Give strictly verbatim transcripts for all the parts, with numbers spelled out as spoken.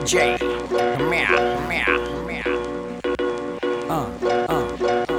J. Meow, meow, meow. Uh, uh,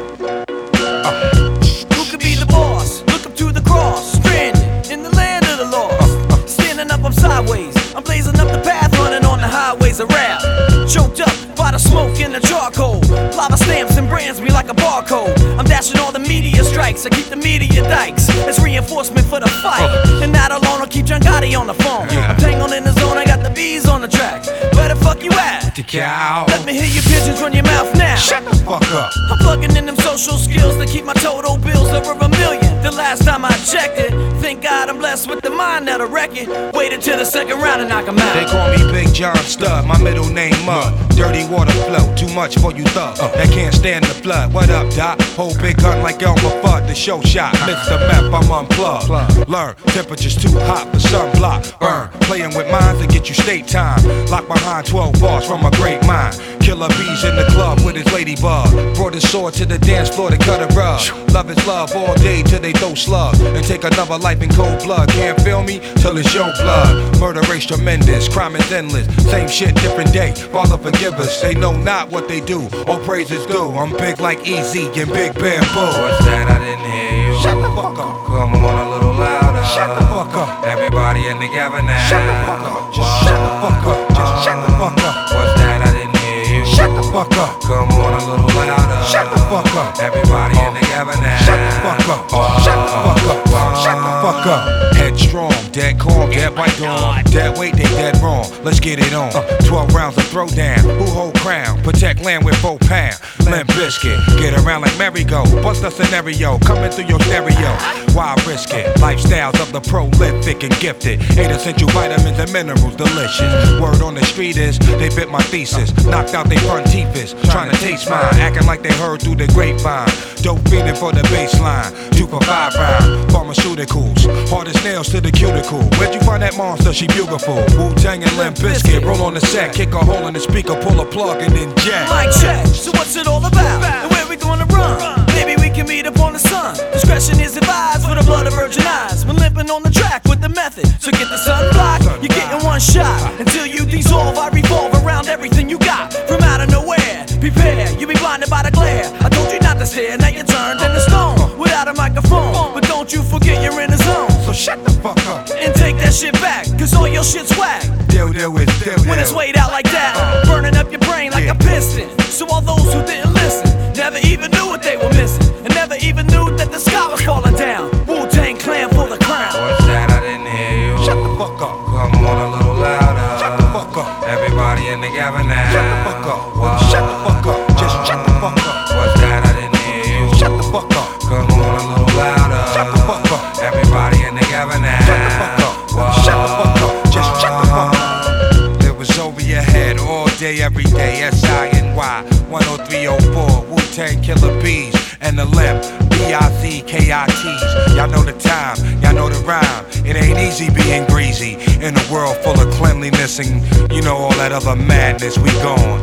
uh. Who could be the boss? Look up to the cross. Stranded in the land of the lost. Standing up, I'm sideways. I'm blazing up the path, running on the highways of rap. Choked up by the smoke and the charcoal. Lava stamps and brands me like a barcode. I'm dashing all the media strikes. I keep the media dikes. It's reinforcement for the fight. And not alone, I'll keep John Gotti on the phone. I'm tangled in the zone, I got the bees on the track. Where the fuck you at? The cow. Let me hear your pigeons run your mouth now. Shut the fuck up. I'm plugging in them social skills to keep my total bills over a million. The last time I checked it, thank God I'm blessed with the mind that'll wreck it. Wait until the second round and knock 'em out. They call me Big John Stud, my middle name Mud. Dirty water flow, too much for you thugs uh. that can't stand the flood. What up, Doc? Hold big gun like Elmer Fudd, the show shot. Mister Meth, I'm unplugged. Learn, temperature's too hot for sunblock. Burn, playing with minds to get you state time. Locked behind twelve bars from a great mind. Killer bees in the club with his ladybug. Brought his sword to the dance floor to cut a rug. Love is love all day till they throw slugs and take another life in cold blood. Can't feel me till it's your blood. Murder race tremendous, crime is endless. Same shit, different day. Father forgive us. They know not what they do. All praise is due. I'm big like Easy and Big Bamboo. What's that? I didn't hear you. Shut the fuck up. Come on a little louder. Shut the fuck up. Everybody in together now. Shut the fuck up. Just shut the fuck up. Just shut the fuck up. What's that? I didn't hear you. Shut the fuck up. Come on a little louder. Shut the fuck up. Everybody in together now. Shut the fuck up. Shut the fuck up. Shut the fuck up. Headstrong, dead calm, dead white dawn. Dead weight, they dead wrong. Let's get it on. Uh, Twelve rounds of throwdown. Who hold crown? Protect land with four pound. Limp biscuit. Get around like merry-go. Bust a scenario. Coming through your stereo. Why risk it? Lifestyles of the prolific and gifted. Eight essential vitamins and minerals. Delicious. Word on the street is they bit my thesis. Knocked out they front teeth is. Trying to taste mine. Acting like they heard through the grapevine. Dope feeding for the baseline. Two for five round. Pharmaceuticals. Hardest nails to the cuticle. Where'd you find that monster? She beautiful. Wu-Tang and Limp Bizkit. Roll on the set. Kick a hole in the speaker. Pull a plug and then jack. Mic check. So what's it all about? And where we gonna run? Maybe we can meet up on the sun. Discretion is advised for the blood of virgin eyes. We're limping on the track with the method. So get the sun block. You're getting one shot. Until you dissolve, I revolve around everything you got. From out of nowhere. Prepare. You'll be blinded by the glare. I told you not to stare. Now you're turned into stone. Without a microphone. But don't you forget you're in the zone. So shut the fuck up. And take that shit back. Cause all your shit's whack. Deal, deal with, deal, When it's weighed out like that, burning up your brain like a piston. So all those who didn't listen never even knew what they were missing, and never even knew that the sky was falling down. Wu-Tang Clan for the crown. What's that? I didn't hear you. Shut the fuck up. Come on a little louder. Shut the fuck up. Everybody in together now. Shut the fuck up. Shut the fuck up. Just shut the fuck up. What's that? I didn't hear you. Shut the fuck up. Come on a little louder. Shut the fuck up. Everybody in together now. Shut the fuck up. Shut the fuck up. Just shut the fuck up. It was over your head all day, every day. S I N Y one oh three oh four. Wu-Tang Killer Bees and the Limp. B I Z K I Ts. Y'all know the time. Y'all know the rhyme. It ain't easy being greasy in a world full of cleanliness and you know all that other madness. We gone.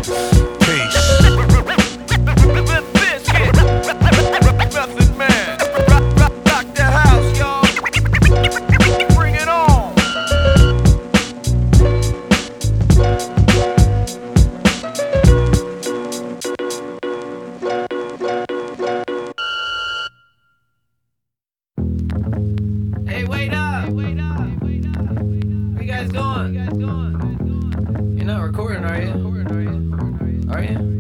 Peace. Hey, wait up! Wait up! What you guys doing? You're not recording, are you? Are you?